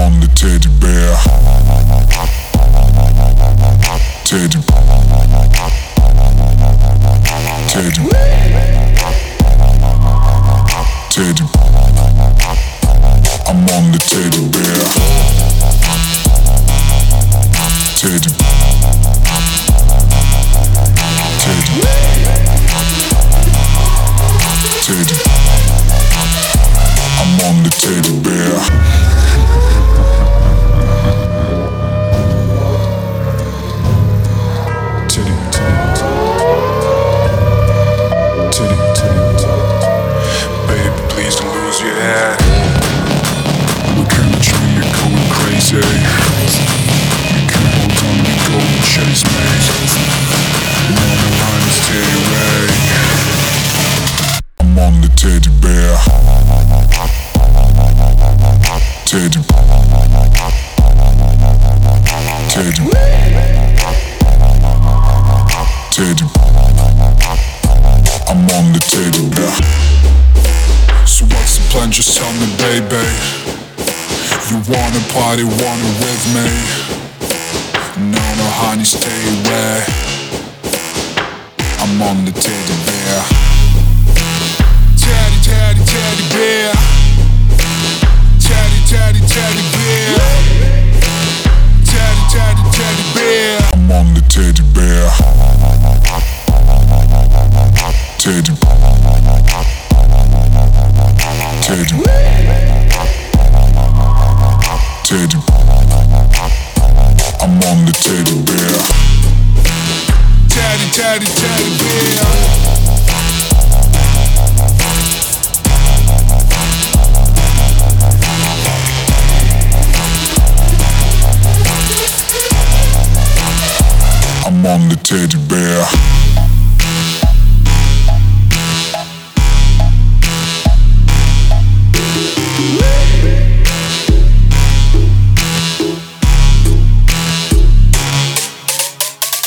on the teddy bear. Teddy. Teddy. Teddy. I'm on the teddy bear. Teddy. Teddy. Teddy. I'm on the teddy bear. Teddy. Teddy. Teddy. Baby, please don't lose your head. Look at the tree, you're going crazy. You can't hold on, you go and chase me. I'm on the line, it's Teddy Ray. I'm on the teddy bear. Teddy. Teddy. Teddy. I'm on the teddy bear. So what's the plan? Just tell me, baby. You wanna party, wanna with me? No, honey, stay away. I'm on the teddy bear. Teddy, teddy, teddy bear. Teddy, teddy, teddy bear. Teddy, teddy, teddy bear. I'm on the teddy bear. Teddy. Teddy. Teddy. I'm on the teddy bear. Teddy, teddy, teddy bear. I'm on the teddy bear.